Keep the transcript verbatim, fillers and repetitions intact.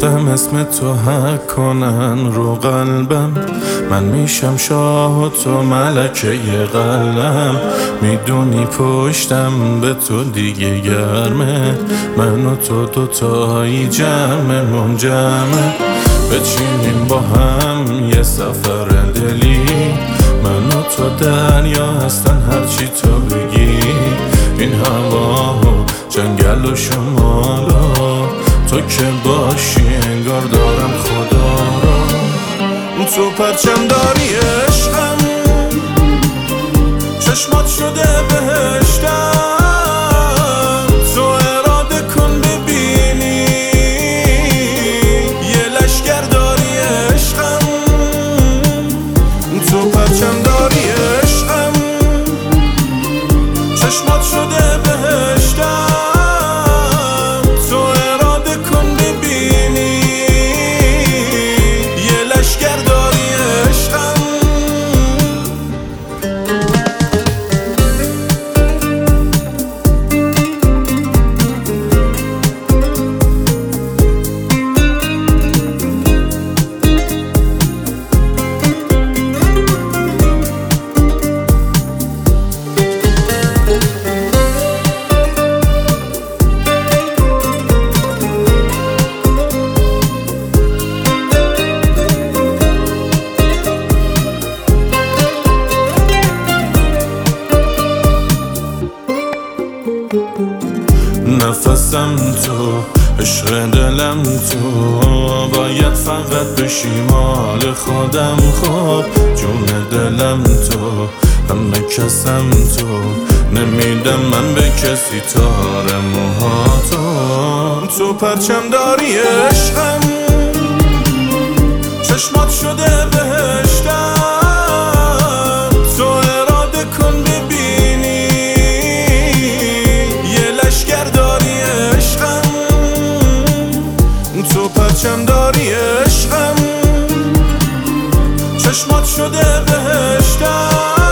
گفتم اسم تو حک کنن رو قلبم، من میشم شاه و تو ملکه قلم. میدونی پشتم به تو دیگه گرمه، من و تو دوتایی جمع منجمه. بچینیم با هم یه سفر دلی، من و تو دریا هستن هرچی تو بگی. این هوا و جنگل و شمال و تو که باشی انگار دارم خدا را. تو پرچم داری عشقم، چشمات شده بهشتم. تو اراده کن ببینی یه لشگر داری عشقم. تو پرچم داری عشقم، چشمات شده بهشتم. تو اراده کن ببینی یه لشگر داری عشقم. نفسم تو، عشق دلم تو، باید فقط بشی مال خودم. خب جون دلم تو، همه کسم تو، نمیدم من به کسی تار موهاتو. تو پرچم داری عشقم، چشمات شده بهشتم. تو اراده کن ببینی یه لشگر داری عشقم. تو پرچم داری عشقم، چشمات شده بهشتم.